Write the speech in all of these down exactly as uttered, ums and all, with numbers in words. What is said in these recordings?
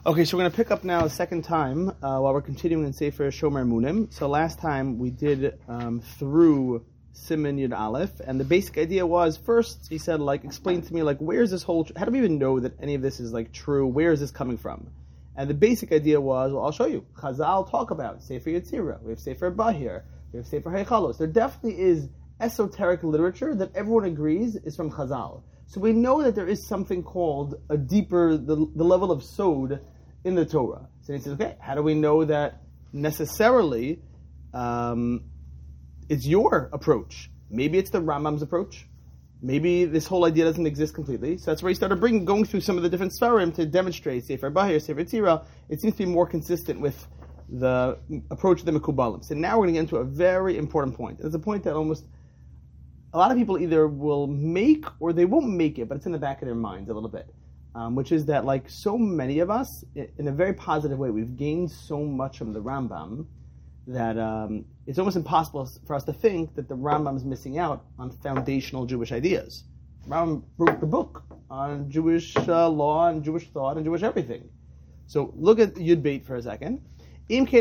Okay, so we're going to pick up now a second time uh, while we're continuing in Sefer Shomer Munim. So last time we did um, through Siman Yud Aleph, and the basic idea was, first he said, like, explain to me, like, where's this whole, how do we even know that any of this is, like, true? Where is this coming from? And the basic idea was, well, I'll show you. Chazal talk about Sefer Yetzirah, we have Sefer Bahir, we have Sefer Heichalos. There definitely is esoteric literature that everyone agrees is from Chazal. So we know that there is something called a deeper, the, the level of Sod in the Torah. So he says, okay, how do we know that necessarily um, it's your approach? Maybe it's the Rambam's approach. Maybe this whole idea doesn't exist completely. So that's where he started bringing, going through some of the different Sfarim to demonstrate Sefer Bahir, Sefer Yetzirah. It seems to be more consistent with the approach of the Mekubalim. So now we're going to get into a very important point. It's a point that almost a lot of people either will make or they won't make it, but it's in the back of their minds a little bit. Um, which is that, like so many of us, in a very positive way, we've gained so much from the Rambam that um, it's almost impossible for us to think that the Rambam is missing out on foundational Jewish ideas. Rambam wrote the book on Jewish uh, law and Jewish thought and Jewish everything. So look at Yud Beit for a second. So you say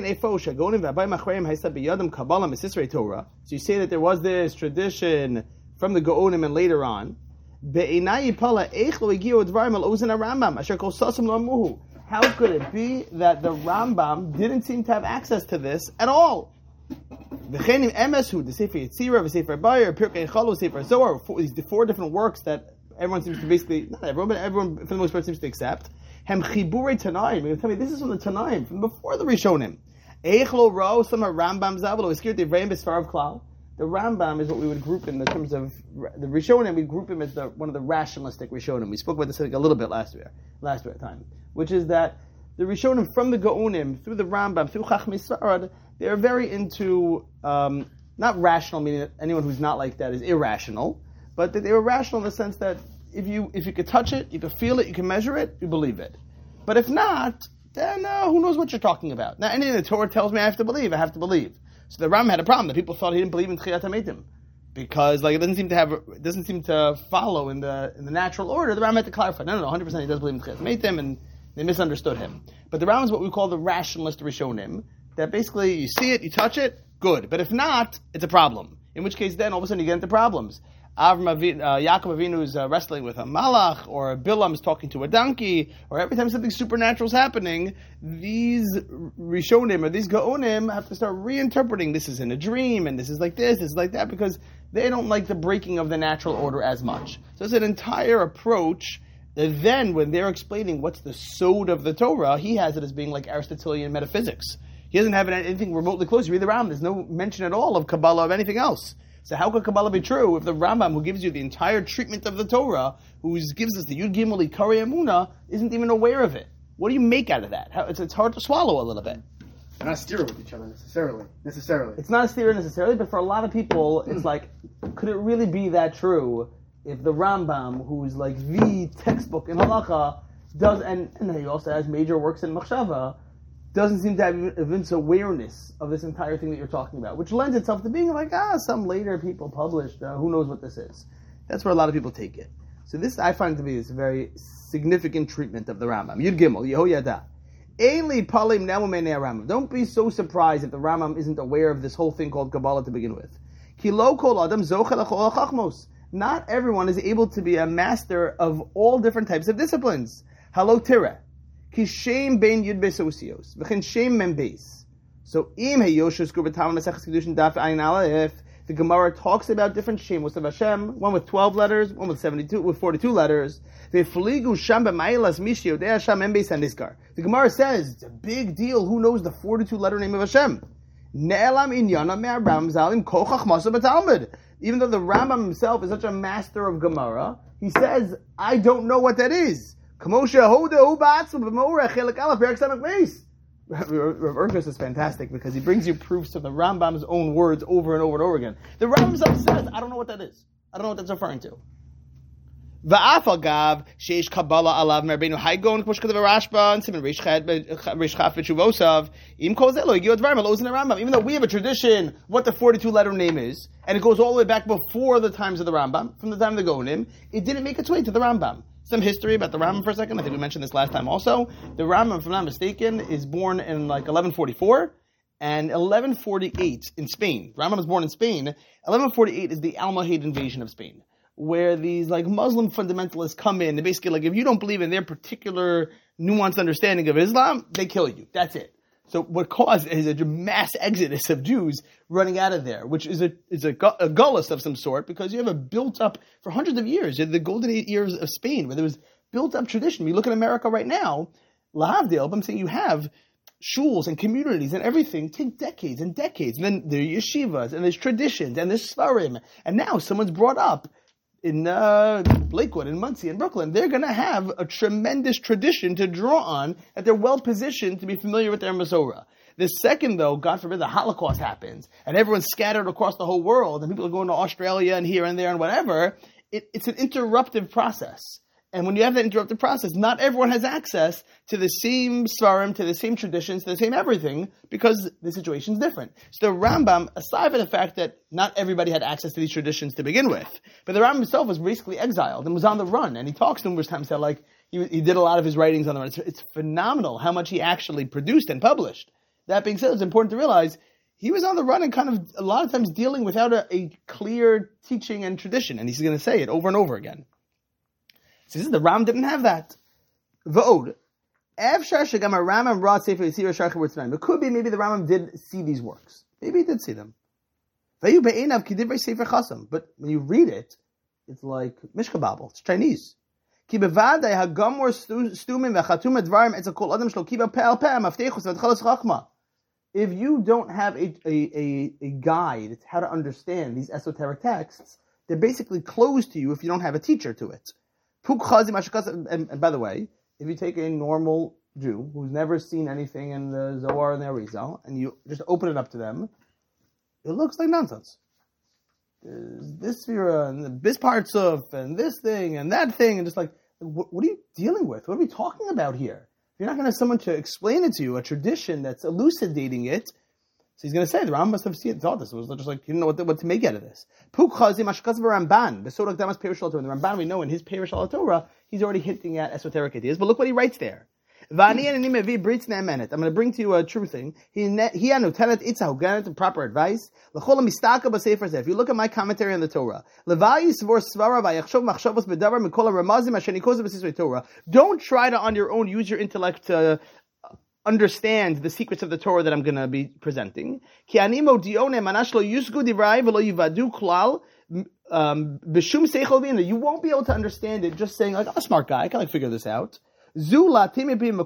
that there was this tradition from the Gaonim and later on. How could it be that the Rambam didn't seem to have access to this at all? These four different works that everyone seems to basically, not everyone, but everyone for the most part seems to accept. You're going to tell me this is from the Tanaim, from before the Rishonim. The Rambam is what we would group in the terms of the Rishonim. We group him as the, one of the rationalistic Rishonim. We spoke about this I think, a little bit last year, last year time, which is that the Rishonim from the Gaonim through the Rambam through Chachmei Sfarad, they are very into um, not rational, meaning that anyone who's not like that is irrational, but that they were rational in the sense that if you if you could touch it, you could feel it, you can measure it, you believe it. But if not, then uh, who knows what you're talking about? Now, anything the Torah tells me I have to believe, I have to believe. So the Rambam had a problem. The people thought he didn't believe in Tchiyat HaMeitim because, like, it doesn't seem to have, it doesn't seem to follow in the in the natural order. The Rambam had to clarify. No, no, no, one hundred percent he does believe in Tchiyat HaMeitim, and they misunderstood him. But the Rambam is what we call the rationalist Rishonim. That basically you see it, you touch it, good. But if not, it's a problem. In which case, then all of a sudden you get into problems. Avram Avinu, uh, Yaakov Avinu is uh, wrestling with a malach, or Bilam is talking to a donkey, or every time something supernatural is happening, these Rishonim or these Gaonim have to start reinterpreting this is in a dream, and this is like this, this is like that, because they don't like the breaking of the natural order as much. So it's an entire approach that then when they're explaining what's the sod of the Torah, he has it as being like Aristotelian metaphysics. He doesn't have anything remotely close. You read the Rambam, there's no mention at all of Kabbalah, of anything else. So how could Kabbalah be true if the Rambam, who gives you the entire treatment of the Torah, who gives us the Yud Gimel Ikari Emunah, isn't even aware of it? What do you make out of that? How, it's, it's hard to swallow a little bit. They're not steering with each other necessarily. Necessarily. It's not a steer necessarily, but for a lot of people, it's like, could it really be that true if the Rambam, who's like the textbook in Halacha, does, and, and he also has major works in Machshava, doesn't seem to have evince awareness of this entire thing that you're talking about, which lends itself to being like, ah, some later people published, uh, who knows what this is. That's where a lot of people take it. So this, I find to be this very significant treatment of the Rambam. Yud Gimel, Yehoyada. Eili palim namumenei Rambam. Don't be so surprised if the Rambam isn't aware of this whole thing called Kabbalah to begin with. Ki lo kol adam zochel l'chol chachmos. Not everyone is able to be a master of all different types of disciplines. Halo tireh. Kishem bein yud besosios, v'chen shem mem beis. So im heyoshus gubatam maseches kedushin daf ayin aleph. The Gemara talks about different shemos of Hashem, one with twelve letters, one with seventy-two, with forty-two letters. V'fligu sham b'ma'ilas mish yodei Hashem mem beis aniskar. The Gemara says it's a big deal. Who knows the forty-two letter name of Hashem? Ne'elam inyana me'aram zalim kol chachmasa b'talmud. Even though the Rambam himself is such a master of Gemara, he says, I don't know what that is. Rav Urkus is fantastic because he brings you proofs of the Rambam's own words over and over and over again. The Rambam himself says, I don't know what that is. I don't know what that's referring to. Va'afagav sheish Kabbalah alav merbeinu haygon k'mosh k'dav Rashba and Simon Reish Chaf v'Shuvosav im kol zeh lo yigiu advarim alozin Rambam. Even though we have a tradition what the forty-two letter name is, and it goes all the way back before the times of the Rambam, from the time of the Gaonim, it didn't make its way to the Rambam. Some history about the Rambam for a second. I think we mentioned this last time also. The Rambam, if I'm not mistaken, is born in like eleven forty-four and eleven forty-eight in Spain. Rambam was born in Spain. eleven forty-eight is the Almohade invasion of Spain, where these like Muslim fundamentalists come in. They basically like, if you don't believe in their particular nuanced understanding of Islam, they kill you. That's it. So what caused is a mass exodus of Jews running out of there, which is a is a, a gullus of some sort, because you have a built up for hundreds of years, the golden eight years of Spain, where there was built up tradition. You look at America right now, Lahavdil, I'm saying you have shuls and communities and everything take decades and decades, and then there are yeshivas and there's traditions and there's svarim, and now someone's brought up in uh, Lakewood, in Muncie, in Brooklyn, they're going to have a tremendous tradition to draw on, that they're well positioned to be familiar with their Masorah. The second, though, God forbid, the Holocaust happens, and everyone's scattered across the whole world, and people are going to Australia and here and there and whatever, it, it's an interruptive process. And when you have that interruptive process, not everyone has access to the same svarim, to the same traditions, to the same everything, because the situation's different. So the Rambam, aside from the fact that not everybody had access to these traditions to begin with, but the Rambam himself was basically exiled and was on the run, and he talks numerous times how like he, he did a lot of his writings on the run. It's, it's phenomenal how much he actually produced and published. That being said, it's important to realize he was on the run and kind of a lot of times dealing without a, a clear teaching and tradition, and he's going to say it over and over again. So this is, the Ram didn't have that. V'od. It could be maybe the Rambam did see these works. Maybe he did see them. But when you read it, it's like Mishka Babel. It's Chinese. If you don't have a, a, a, a guide to how to understand these esoteric texts, they're basically closed to you if you don't have a teacher to it. And, and by the way, if you take a normal Jew who's never seen anything in the Zohar and the Arizal, and you just open it up to them, it looks like nonsense. There's this Sphira, and this parts of, and this thing, and that thing, and just like, what, what are you dealing with? What are we talking about here? If you're not going to have someone to explain it to you, a tradition that's elucidating it, so he's going to say, the Rambam must have seen, thought this. It was just like, you didn't know what to, what to make out of this. Puk Chazi Mashkas Ramban, the Sodok Damas Perish Torah. The Ramban, we know in his Perish Torah, he's already hinting at esoteric ideas. But look what he writes there. I'm going to bring to you a true thing. He the proper advice. If you look at my commentary on the Torah, don't try to on your own use your intellect to understand the secrets of the Torah that I'm going to be presenting. Um, you won't be able to understand it just saying like, I'm a smart guy, I can like figure this out. Unless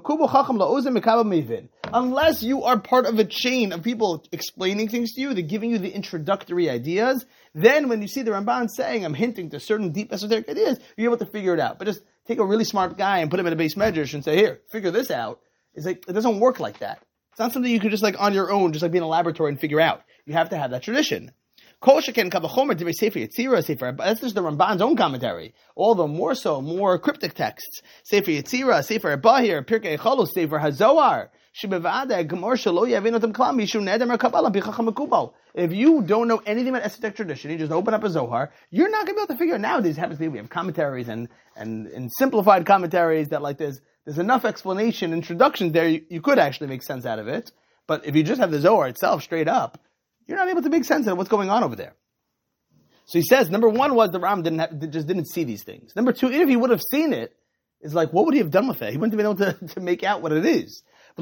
you are part of a chain of people explaining things to you, they're giving you the introductory ideas, then when you see the Ramban saying, I'm hinting to certain deep esoteric ideas, you're able to figure it out. But just take a really smart guy and put him in a base medrash and say, here, figure this out. It's like, it doesn't work like that. It's not something you could just like on your own, just like be in a laboratory and figure out. You have to have that tradition. That's just the Ramban's own commentary. All the more so, more cryptic texts. Sefer Yetzirah, Sefer Bahir, Pirkei Cholos, Sefer HaZohar. If you don't know anything about esoteric tradition, you just open up a Zohar, you're not going to be able to figure it. Nowadays, it happens to be we have commentaries and, and, and simplified commentaries that like there's, there's enough explanation, introductions there, you, you could actually make sense out of it. But if you just have the Zohar itself straight up, you're not able to make sense of what's going on over there. So he says, number one was the Ram didn't have, just didn't see these things. Number two, even if he would have seen it, it's like, what would he have done with it? He wouldn't have been able to, to make out what it is. The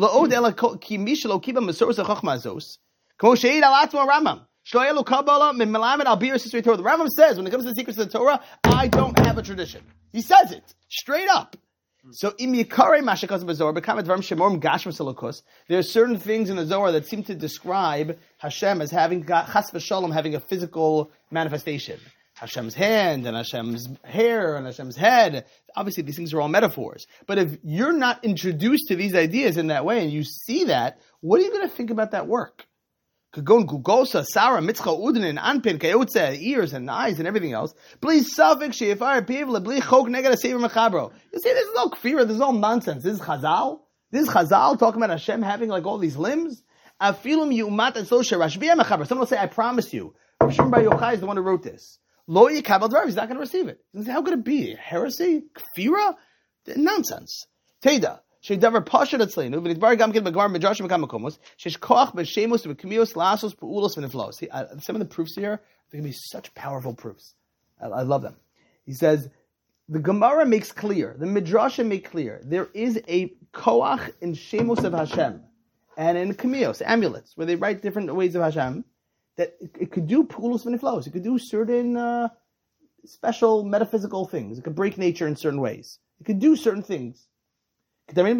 Rambam says, when it comes to the secrets of the Torah, I don't have a tradition. He says it, straight up. So, im yikare mashakas b'Zohar become advarim shemorim gashma selokus. There are certain things in the Zohar that seem to describe Hashem as having chas v'shalom, having a physical manifestation. Hashem's hand and Hashem's hair and Hashem's head. Obviously, these things are all metaphors. But if you're not introduced to these ideas in that way and you see that, what are you going to think about that work? Kagon Gugosa, Sarah, Mitzcha, Udin, Anpin, Kayotze, ears and eyes and everything else. Please Safik, Sheifar, Pivla, Bli Chok, Negada, Sever Machabro. You see, this is no kfira, this is all nonsense. This is Chazal. This is Chazal talking about Hashem having like all these limbs. Afilum Yumat and Sosha, Rashbiya Machaber. Someone will say, I promise you. Rishon Bar Yochai is the one who wrote this. Lo yikabel dvar. He's not going to receive it. How could it be? Heresy? Kfira? Nonsense. Teda. Shedavar pasha datzleinu. V'nidbar gam ken b'gemar midrash mekam makomos. Shesh koach b'shemos v'kmios lasos p'ulos v'niflos. See, uh, some of the proofs here, they can be such powerful proofs. I, I love them. He says, the Gemara makes clear, the Midrashim make clear, there is a koach in shemos of Hashem and in kmios, amulets, where they write different ways of Hashem, that it, it could do p'ulos v'niflos. It could do certain uh, special metaphysical things. It could break nature in certain ways. It could do certain things. Chazal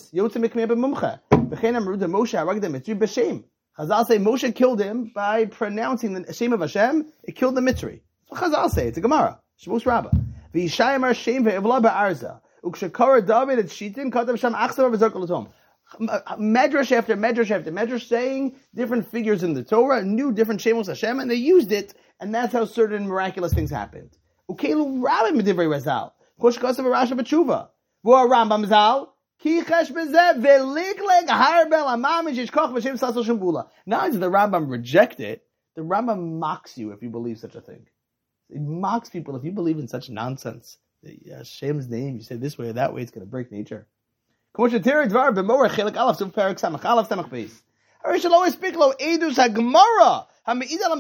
say Moshe killed him by pronouncing the Shem of Hashem. It killed the Mitzri. Chazal say it's a Gemara. Shmos Rabbah. V'yishayim Shem ve'evla ba'arza. Ukshakara David et Shitim katav Shem achsav v'zarkol atom. Medrash after Medrash after Medrash saying different figures in the Torah knew different Shemos Hashem, and they used it, and that's how certain miraculous things happened. Ukelu Rabbi Medivrei Razal. Kosh kasav Rasha b'tshuva. V'or Rambam Zal. Now is the Rambam reject it, the Rambam mocks you if you believe such a thing. He mocks people if you believe in such nonsense. Hashem's name, you say this way or that way, it's going to break nature. We should always speak lo edus ha-Gemara. You have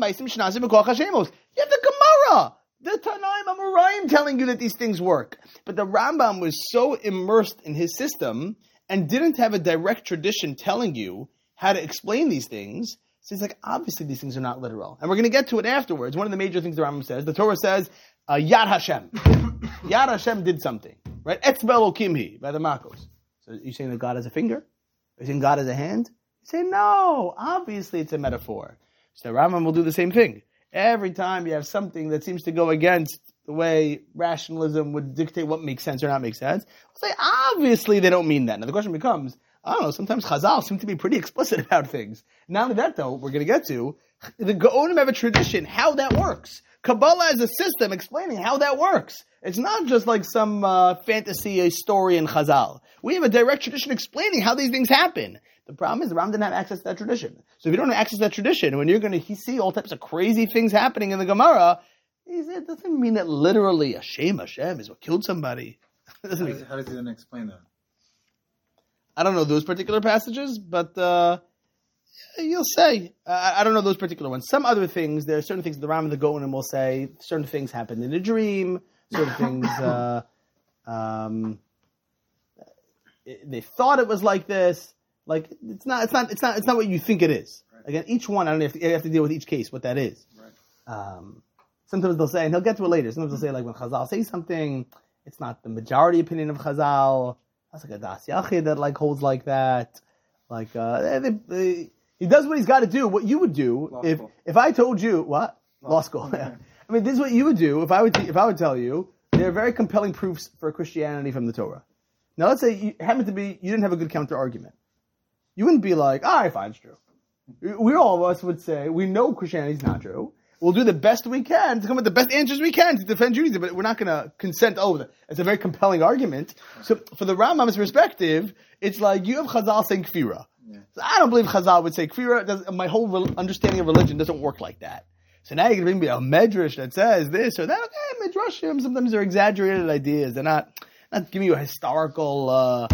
the Gemara. The Tanaim Amoraim telling you that these things work. But the Rambam was so immersed in his system and didn't have a direct tradition telling you how to explain these things. So he's like, obviously these things are not literal. And we're going to get to it afterwards. One of the major things the Rambam says, the Torah says, uh, Yad Hashem. Yad Hashem did something. Right? Etzbel Okimhi by the Makos. So you're saying that God has a finger? Are you saying God has a hand? You say, no, obviously it's a metaphor. So the Rambam will do the same thing. Every time you have something that seems to go against the way rationalism would dictate what makes sense or not make sense, we'll say, obviously they don't mean that. Now the question becomes, I don't know, sometimes Chazal seem to be pretty explicit about things. Not only that though, we're going to get to, the Gaonim have a tradition, how that works. Kabbalah is a system explaining how that works. It's not just like some uh, fantasy story in Chazal. We have a direct tradition explaining how these things happen. The problem is the Ram didn't have access to that tradition. So if you don't have access to that tradition, when you're going to see all types of crazy things happening in the Gemara, it doesn't mean that literally Hashem, Hashem is what killed somebody. How does, how does he then explain that? I don't know those particular passages, but uh, you'll say. Uh, I don't know those particular ones. Some other things, there are certain things the Ram and the Gaonim will say, certain things happened in a dream, certain things, uh, um, they thought it was like this. Like it's not, it's not, it's not, it's not what you think it is. Right. Again, each one, I don't know if you have to deal with each case what that is. Right. Um, sometimes they'll say, and he'll get to it later. Sometimes they'll say, like when Chazal say something, it's not the majority opinion of Chazal. That's like a Das Yachid that like holds like that. Like uh, they, they, he does what he's got to do. What you would do Law if school. if I told you what Law, Law school. Yeah. I mean, this is what you would do if I would if I would tell you there are very compelling proofs for Christianity from the Torah. Now let's say you happen to be you didn't have a good counter argument. You wouldn't be like, all right, fine, it's true. We all of us would say, we know Christianity is not true. We'll do the best we can to come with the best answers we can to defend Judaism, but we're not going to consent over it. It's a very compelling argument. So for the Rambam's perspective, it's like you have Chazal saying Kfira. Yeah. So I don't believe Chazal would say Kfira. Does, my whole re- understanding of religion doesn't work like that. So now you're going to bring me a medrash that says this or that. Okay, medrashim, sometimes they're exaggerated ideas. They're not, not giving you a historical, uh,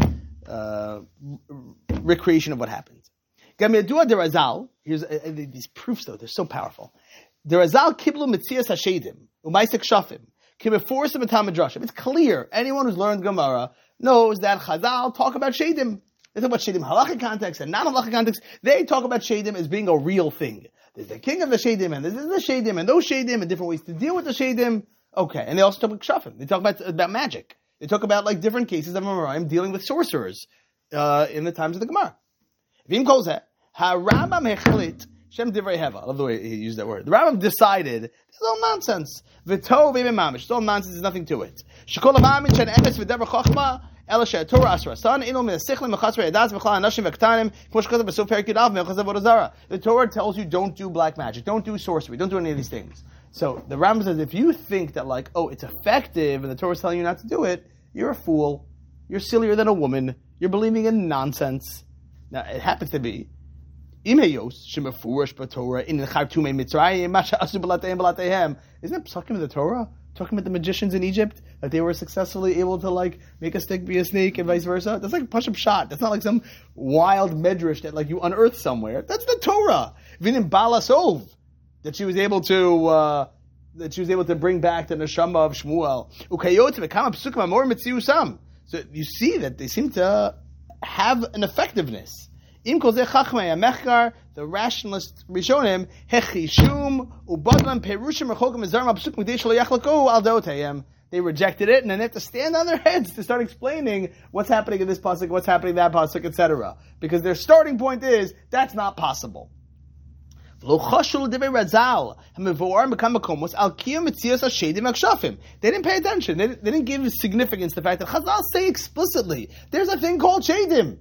uh, recreation of what happens. Gamedua de Razal, here's uh, these proofs though, they're so powerful. De Razal kiblu mitzias hashedim, umaisek shafim, kimeforsim etam midrashim. It's clear, anyone who's learned Gemara knows that Chazal talk about shedim. They talk about shedim halachic context and non-halachic context. They talk about shedim as being a real thing. There's the king of the shedim, and there's the shedim, and those shedim, and different ways to deal with the shedim. Okay, and they also talk about shafim. They talk about, about magic. They talk about like different cases of Amoraim dealing with sorcerers. Uh, in the times of the Gemara. Vim calls that Rambam hechlit Shem divrei heva. I love the way he used that word. The Rambam decided it's all nonsense. V'tov v'im mamish. It's all nonsense. There's nothing to it. Shekol ha'mamin shen emes v'dever chochma ela she'atorah asra san inu me'asichlim mechatzvei yadas v'chol anashim v'ktanim kmo shekol b'sof perik yudav me'chazav odazara. The Torah tells you don't do black magic, don't do sorcery, don't do any of these things. So the Rambam says if you think that like oh it's effective and the Torah is telling you not to do it, you're a fool. You're sillier than a woman. You're believing in nonsense. Now, it happens to be, Imeyos shemafurish b'Torah in Chartumei Mitzrayim masha asu b'latayim b'latayim. Isn't it psukim in the Torah talking about the magicians in Egypt that they were successfully able to like make a stick be a snake and vice versa? That's like push-up shot. That's not like some wild medrash that like you unearthed somewhere. That's the Torah. Vinim balasov that she was able to uh, that she was able to bring back the neshama of Shmuel. Ukayot v'kama psukim amor mitziusam. So you see that they seem to have an effectiveness. Im kol zeh chachmei hamechkar, the rationalist Rishonim, hechishum ubadlam perushim rechokim ezarim apsukim k'dei shelo yachlako al deotayim. They rejected it, and then they have to stand on their heads to start explaining what's happening in this pasuk, what's happening in that pasuk, et cetera. Because their starting point is that's not possible. They didn't pay attention. They didn't, they didn't give significance to the fact that Chazal say explicitly there's a thing called shadim.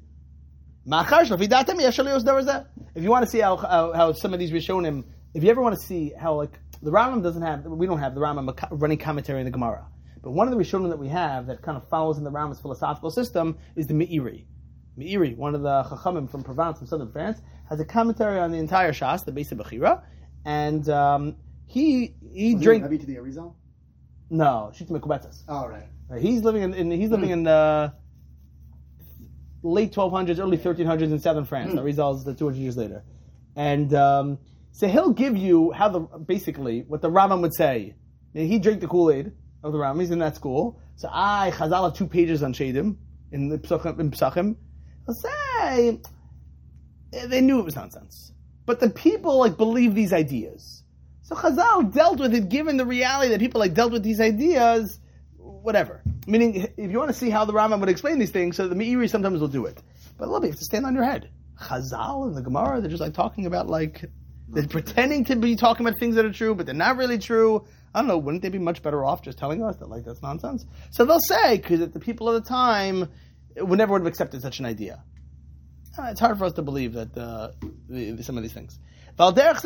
If you want to see how, how, how some of these Rishonim, if you ever want to see how like the Rambam doesn't have, we don't have the Rambam running commentary in the Gemara, but one of the Rishonim that we have that kind of follows in the Rambam's philosophical system is the Meiri. Meiri, one of the Chachamim from Provence, from southern France, has a commentary on the entire Shas, the base of Bechira, and um, he he Was drank. Have you to the Arizal? No, Shita Mekubetzas. Oh, right. Right, he's living in, in he's living mm. in uh, late twelve hundreds, early thirteen hundreds in southern France. Mm. Arizal's the two hundred years later, and um, so he'll give you how the basically what the Rambam would say. And he drank the Kool-Aid of the Rambam. He's in that school. So I Chazal have two pages on Shadim in the Psachim. In Psachim. He'll say they knew it was nonsense, but the people like believe these ideas. So Chazal dealt with it, given the reality that people like dealt with these ideas. Whatever. Meaning, if you want to see how the Rambam would explain these things, so the Meiri sometimes will do it. But look, you have to stand on your head. Chazal and the Gemara, they're just like talking about like, they're pretending to be talking about things that are true, but they're not really true. I don't know, wouldn't they be much better off just telling us that like that's nonsense? So they'll say, because the people of the time would never would have accepted such an idea. Uh, it's hard for us to believe that uh, the, the, some of these things. Like this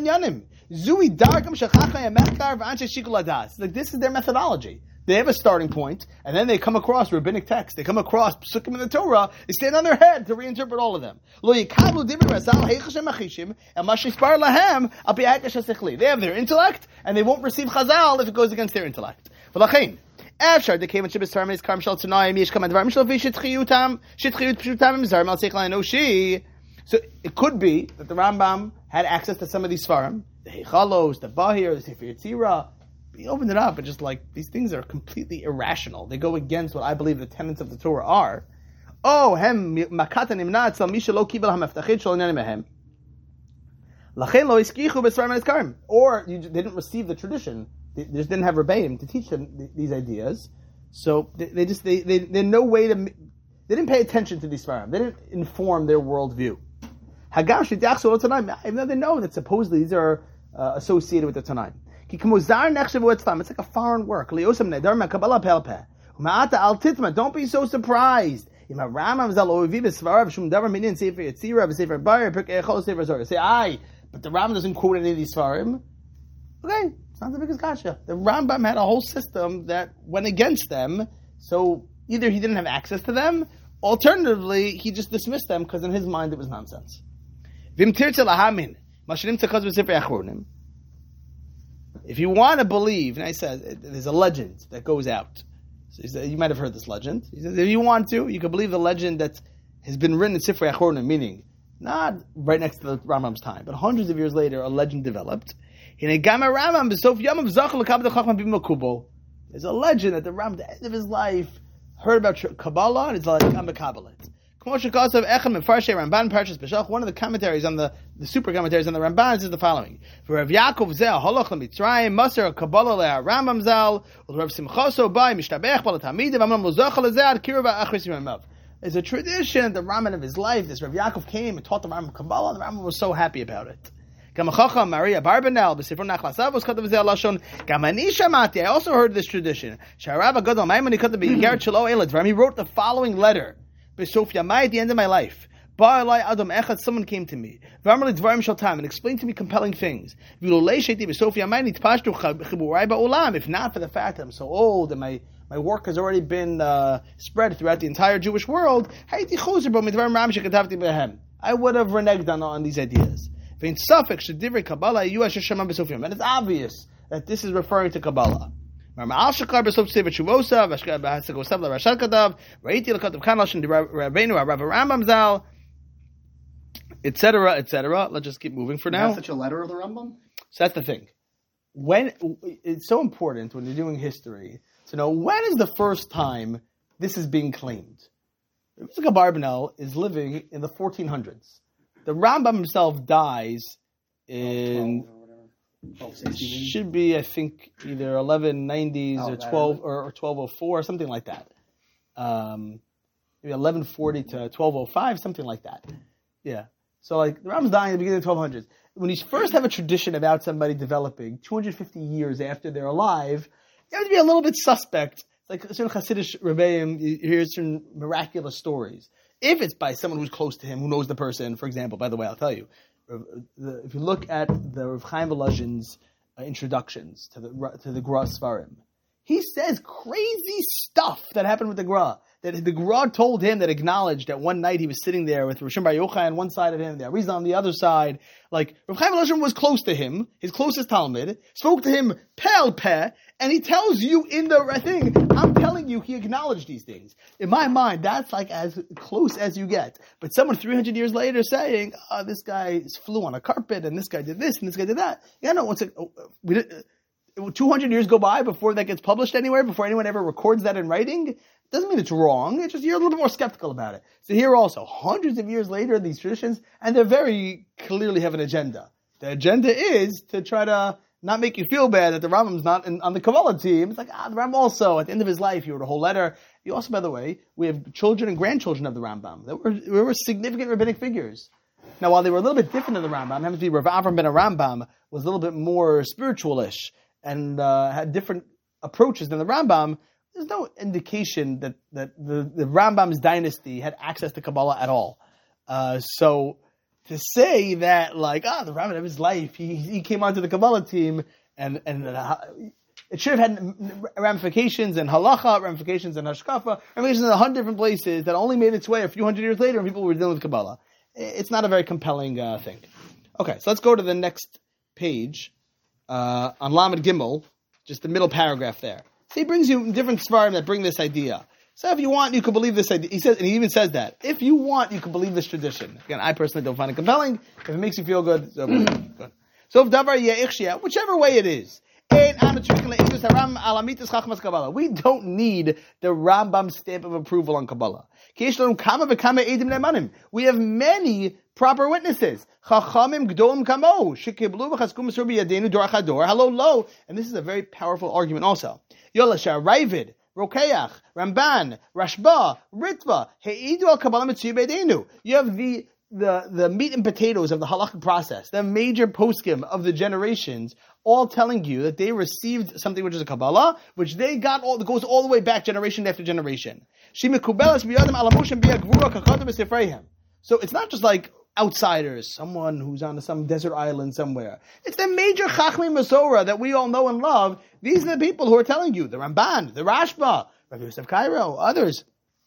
is their methodology. They have a starting point, and then they come across rabbinic texts. They come across psukim in the Torah. They stand on their head to reinterpret all of them. They have their intellect, and they won't receive Chazal if it goes against their intellect. So it could be that the Rambam had access to some of these Sfarim, the Heichalos, the Bahir, the Sefer Yetzirah. He opened it up and just like, these things are completely irrational. They go against what I believe the tenets of the Torah are. Oh, hem makata nimna etzal mi shelo kibel hameftachit shel inyanim mehem. Lachen lo iskichu b'sfarim ha'nizkarim. Or you, they didn't receive the tradition. They, they just didn't have rebbeim to teach them th- these ideas. So they, they just they they they no way to. They didn't pay attention to these Sfarim. They didn't inform their worldview. Hagam shidach solo tanaim. Even though they know that supposedly these are uh, associated with the Tanaim. It's like a foreign work. Don't be so surprised. Say, aye, but the Rambam doesn't quote any of these Sfarim. Okay, it's not the biggest gotcha. The Rambam had a whole system that went against them, so either he didn't have access to them, alternatively, he just dismissed them because in his mind it was nonsense. If you want to believe, and I said, there's a legend that goes out. So he said, you might have heard this legend. He says, if you want to, you can believe the legend that has been written in Sifrei Achronim, meaning not right next to the Rambam's time, but hundreds of years later, a legend developed. There's a legend that the Rambam, at the end of his life, heard about Kabbalah, and is like, I'm a Kabbalist. One of the commentaries on the, the super commentaries on the Ramban is the following. For Rav Yaakov Zeh, Holoch l'Mitzrayim, Maser Kabbalah le'ar Rambam Zal, Rav Simchoso Bai, Mishtabech Bal Tamidim, Amram Lozocha Lezeh, Kirva Achris Yemav. It's a tradition, the Rambam of his life, this Rav Yaakov came and taught the Rambam Kabbalah, and the Rambam was so happy about it. Gamachacha Maria Barbanel, B'Sifro Nachlasav, was Katav Zeh Lashon, Gamani Shamati, I also heard this tradition. Sharav Agadol Maimoni Katav B'Yigar Shelo Elad, he wrote the following letter. At the end of my life, someone came to me and explained to me compelling things. If not for the fact that I'm so old and my, my work has already been uh, spread throughout the entire Jewish world, I I would have reneged on, on these ideas. And it's obvious that this is referring to Kabbalah. Etc., et cetera. Let's just keep moving for now. That's such a letter of the Rambam? So that's the thing. When it's so important when you're doing history to know when is the first time this is being claimed. Yitzchak Abarbanel is living in the fourteen hundreds. The Rambam himself dies in should be I think either eleven nineties oh, or twelve or, or twelve oh four, something like that. Um, maybe eleven forty to twelve oh five, something like that. Yeah. So like the Rambam's dying at the beginning of the twelve hundreds. When you first have a tradition about somebody developing two hundred fifty years after they're alive, you have to be a little bit suspect. It's like certain Hasidic Rebbeim, you hear certain miraculous stories. If it's by someone who's close to him, who knows the person, for example, by the way, I'll tell you, if you look at the Rav Chaim Volozhin's uh, introductions to the to the Gra Svarim, he says crazy stuff that happened with the Gra. That the Gra told him, that acknowledged that one night he was sitting there with Rishon Bar Yochai on one side of him, the Arizal on the other side. Like, Rav Chaim Volozhin was close to him, his closest Talmud, spoke to him pel peh, and he tells you in the thing, I'm telling you, he acknowledged these things. In my mind, that's like as close as you get. But someone three hundred years later saying, oh, this guy flew on a carpet, and this guy did this, and this guy did that. Yeah, no, once it, we did, two hundred years go by before that gets published anywhere, before anyone ever records that in writing. Doesn't mean it's wrong. It's just you're a little bit more skeptical about it. So here also, hundreds of years later, these traditions, and they very clearly have an agenda. The agenda is to try to not make you feel bad that the Rambam's not in, on the Kabbalah team. It's like, ah, the Rambam also, at the end of his life, he wrote a whole letter. You also, by the way, we have children and grandchildren of the Rambam. They were, they were significant rabbinic figures. Now, while they were a little bit different than the Rambam, happens to be Rav Avram ben Rambam was a little bit more spiritualish and uh, had different approaches than the Rambam. There's no indication that, that the, the Rambam's dynasty had access to Kabbalah at all. Uh, so to say that, like, ah, the Rambam of his life, he he came onto the Kabbalah team, and and uh, it should have had ramifications in halacha, ramifications in hashkafa, ramifications in a hundred different places that only made its way a few hundred years later when people were dealing with Kabbalah. It's not a very compelling uh, thing. Okay, so let's go to the next page uh, on Lamed Gimel, just the middle paragraph there. So he brings you different svarim that bring this idea. So if you want, you can believe this idea. He says, and he even says that. If you want, you can believe this tradition. Again, I personally don't find it compelling. If it makes you feel good, so good. So if davar yeichshia, whichever way it is, we don't need the Rambam stamp of approval on Kabbalah. We have many proper witnesses. Hello, lo. And this is a very powerful argument also. Yolasha, Ravid, Rokeach, Ramban, Rashba, Ritva, Heidu al Kabbalah Mitzvah Beidenu. You have the, the, the meat and potatoes of the halakhic process, the major poskim of the generations, all telling you that they received something which is a Kabbalah, which they got all, that goes all the way back generation after generation. So it's not just like outsiders, someone who's on some desert island somewhere. It's the major Chachmei Masorah that we all know and love. These are the people who are telling you, the Ramban, the Rashba, Rabbi Yosef Cairo, others.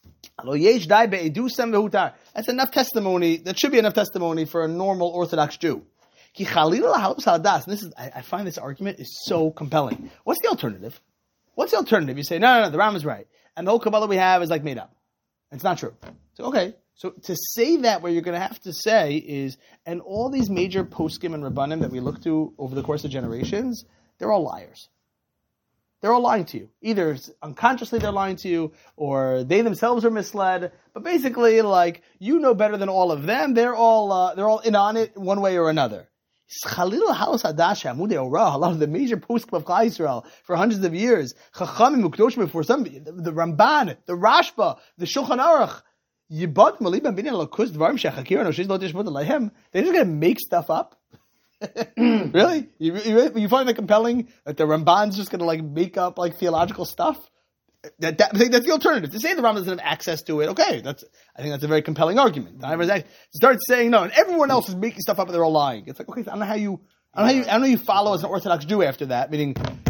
That's enough testimony, that should be enough testimony for a normal Orthodox Jew. And this is, I, I find this argument is so compelling. What's the alternative? What's the alternative? You say, no, no, no, the Ram is right. And the whole Kabbalah we have is like made up. It's not true. So, okay. So to say that, what you're going to have to say is, and all these major poskim and rabbanim that we look to over the course of generations, they're all liars. They're all lying to you. Either unconsciously they're lying to you, or they themselves are misled. But basically, like, you know better than all of them. They're all uh, they're all in on it one way or another. Chalil Haus Hadash Amudei Orah, a lot of the major poskim of Klal Yisrael for hundreds of years. Chachamim Ukdoshim for some, the Ramban, the Rashba, the Shulchan Aruch. Yibot Malibam Binyan Lakus Dvarim Shechakir No Shiz Lo Tishbut Alehem. They're just going to make stuff up. Really? You, you, you find that compelling that the Ramban's just going to like make up like theological stuff? That, that, that's the alternative. To say the Rambam doesn't have access to it, okay, that's, I think that's a very compelling argument. Start saying no, and everyone else is making stuff up and they're all lying. It's like, okay, I don't know how you, I don't know how you, I don't know how you follow as an Orthodox Jew after that, meaning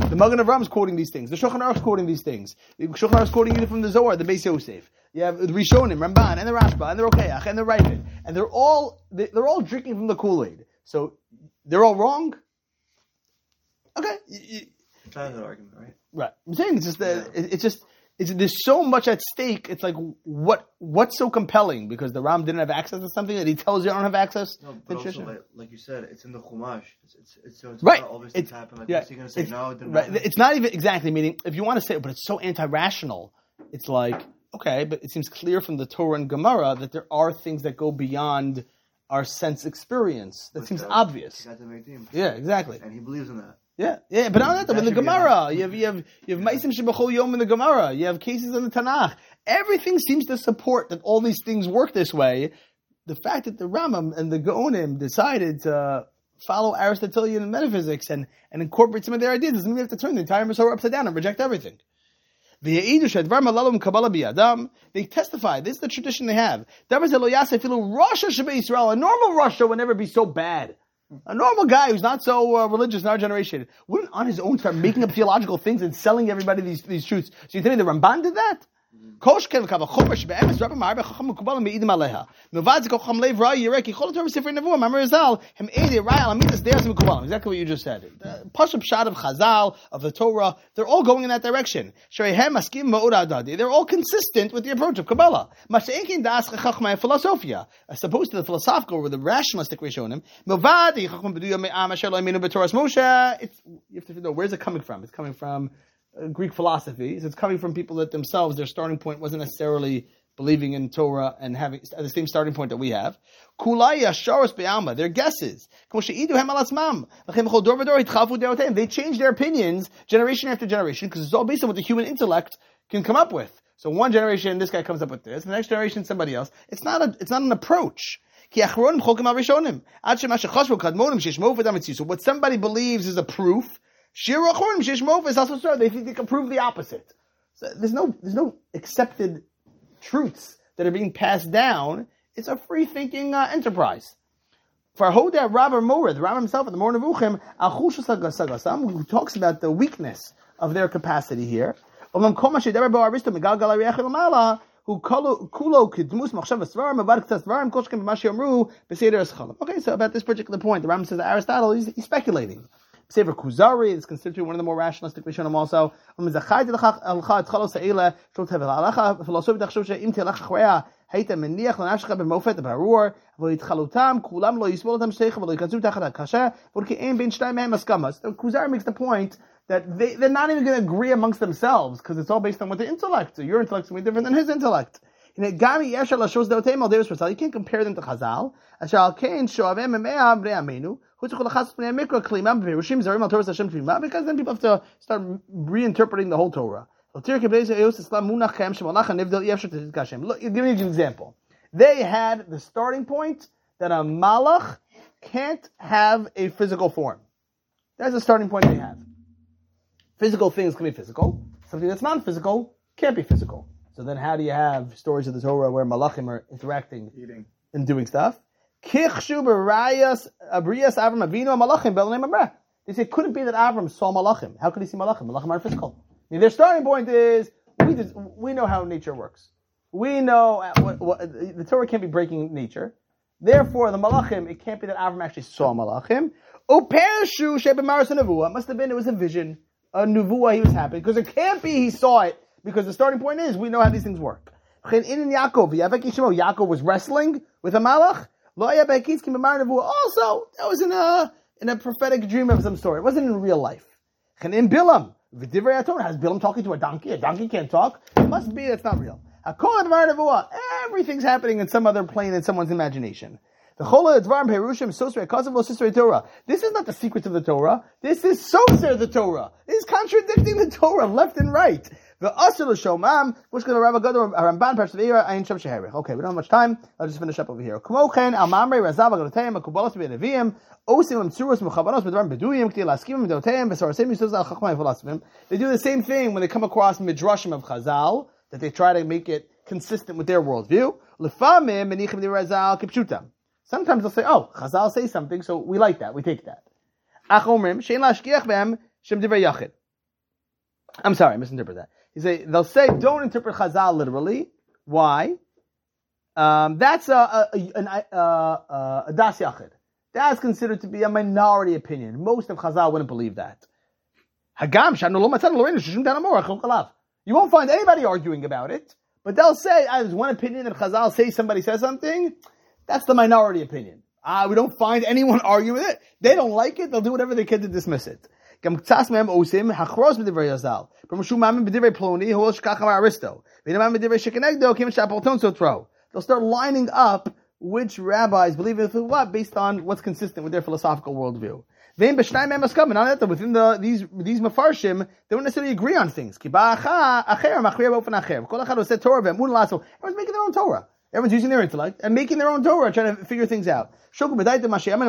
The Magen Avraham is quoting these things. The Shulchan Aruch is quoting these things. The Shulchan Aruch is quoting either from the Zohar, the Beis Yosef. You have the Rishonim, Ramban, and the Rashba, and the Rokeach, and the Ravid, and they're all they're all drinking from the Kool-Aid. So they're all wrong. Okay, it's not an argument, right? Right. I'm saying it's just that it, it's just it's there's so much at stake. It's like what what's so compelling because the Ram didn't have access to something that he tells you I don't have access. No, but also like, like you said, it's in the Chumash. It's it's, it's so it's right. Not all these it's, things happen. Like, yeah, is he going to say no? It didn't right. happen? It's not even exactly meaning if you want to say it, but it's so anti-rational. It's like okay, but it seems clear from the Torah and Gemara that there are things that go beyond our sense experience. That but seems uh, obvious. Yeah, exactly. And he believes in that. Yeah, yeah, but not that. In the Gemara, you have you have you have Ma'asim Shebachol Yom in the Gemara. You have cases in the Tanakh. Everything seems to support that all these things work this way. The fact that the Rambam and the Gaonim decided to follow Aristotelian metaphysics and, and incorporate some of their ideas doesn't mean we have to turn the entire Masorah upside down and reject everything. They testify. This is the tradition they have. A normal Russia would never be so bad. A normal guy who's not so uh, religious in our generation wouldn't on his own start making up theological things and selling everybody these, these truths. So you tell me the Ramban did that? Koshken kava chomer shebe'emes rabbi ma'arbe chacham mekubalim me'idim aleha. Milvad zeko chacham lev ra yirek yichol Torah sefer nevuah mamar Zal hem edi raya lamidas deras mekubalim. Exactly what you just said. The Pashup Pshat of Chazal, of the Torah, they're all going in that direction. Sherehem askim ma'od adadi. They're all consistent with the approach of Kabbalah. Masha'enkin das chachma philosophia, as opposed to the philosophical or the rationalistic Rishonim. Milvad yichacham b'duya me'am asher lo yeminu b'Torahs Moshe. It's you have to know where's it coming from. It's coming from Uh, Greek philosophy. So it's coming from people that themselves, their starting point wasn't necessarily believing in Torah and having the same starting point that we have. Kulaya sharos be'alma, their guesses. They change their opinions generation after generation because it's all based on what the human intellect can come up with. So one generation, this guy comes up with this, the next generation, somebody else. It's not a, it's not an approach. So what somebody believes is a proof. Shir Achronim Sheish Mofah is also true. They think they can prove the opposite. So there's no there's no accepted truths that are being passed down. It's a free thinking uh, enterprise. For Hoda Rabbi Moreh, the Rabbi himself at the Moreh Nevuchim, Al Chushas Sagasam, who talks about the weakness of their capacity here. Who kulo kidmus machshav svarim avad ktas svarim koshkem b'mashi amru b'seder eschal. Okay, so about this particular point, the Rambam says that Aristotle he's, he's speculating. Sefer Kuzari is considered to be one of the more rationalistic Rishonim also. היית מניח לנפשך במופת ברור, ולהתחלותם, כולם לא יסבול אותם שייך ולא ייכנסו תחת הקשה, וכי אין בין שתיים מהם הסכמה. So Kuzari makes the point that they, they're not even going to agree amongst themselves, because it's all based on what the intellect, so your intellect is going to be different than his intellect. You can't compare them to Chazal. Because then people have to start reinterpreting the whole Torah. Look, give me an example. They had the starting point that a malach can't have a physical form. That's the starting point they have. Physical things can be physical. Something that's non-physical can't be physical. So then how do you have stories of the Torah where malachim are interacting Eating. and doing stuff? They say it couldn't be that Avram saw malachim. How could he see malachim? Malachim are physical. I mean, their starting point is, we just, we know how nature works. We know what, what, the Torah can't be breaking nature. Therefore, the malachim, it can't be that Avram actually saw malachim. It must have been, it was a vision, a nuvuah he was happy, because it can't be he saw it, because the starting point is, we know how these things work. Yaakov was wrestling with a malach. Also, that was in a, in a prophetic dream of some sort. It wasn't in real life. In Bilam, has Bilam talking to a donkey? A donkey can't talk. It must be that's not real. Everything's happening in some other plane in someone's imagination. This is not the secrets of the Torah. This is Soser the Torah. This is contradicting the Torah left and right. Okay, we don't have much time. I'll just finish up over here. They do the same thing when they come across midrashim of Chazal, that they try to make it consistent with their worldview. Sometimes they'll say, oh, Chazal say something, so we like that, we take that. I'm sorry, I misinterpreted that. He say they'll say don't interpret Chazal literally. Why? Um, that's a a, a, an, uh, uh, a das yachid. That's considered to be a minority opinion. Most of Chazal wouldn't believe that. Hagam shanu lo matzanu lo reinu shishum dan amor achol kalav. You won't find anybody arguing about it, but they'll say ah, there's one opinion that Chazal say somebody says something. That's the minority opinion. Ah, we don't find anyone argue with it. They don't like it. They'll do whatever they can to dismiss it. Gam ktsas mehem osim hachros b'divrei Chazal. Permushu mamim b'divrei Ploni hu shkach amar Aristo. V'inamam b'divrei shekenegdo kim shapolton sotro. They'll start lining up which rabbis believe in what based on what's consistent with their philosophical worldview. Not that within the these these mafarshim, they don't necessarily agree on things. Everyone's making their own Torah. Everyone's using their intellect and making their own Torah, trying to figure things out. These are the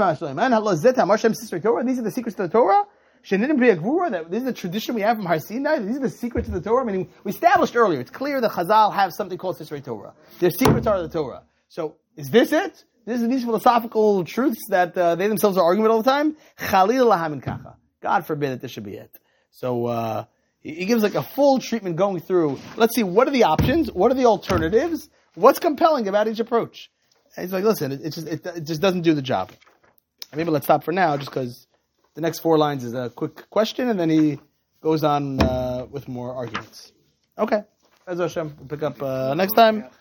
secrets to the Torah. That this is the tradition we have from Har Sinai. These are the secrets of the Torah. Meaning, we established earlier. It's clear that Chazal have something called Sisrei Torah. Their secrets are the Torah. So, is this it? This is these philosophical truths that uh, they themselves are arguing with all the time? Chalil lahamin kacha. God forbid that this should be it. So uh, he, he gives like a full treatment going through. Let's see, what are the options? What are the alternatives? What's compelling about each approach? And he's like, listen, it, it just it, it just doesn't do the job. And maybe let's stop for now, just because the next four lines is a quick question, and then he goes on uh, with more arguments. Okay, Ezra Hashem, we'll pick up uh, next time.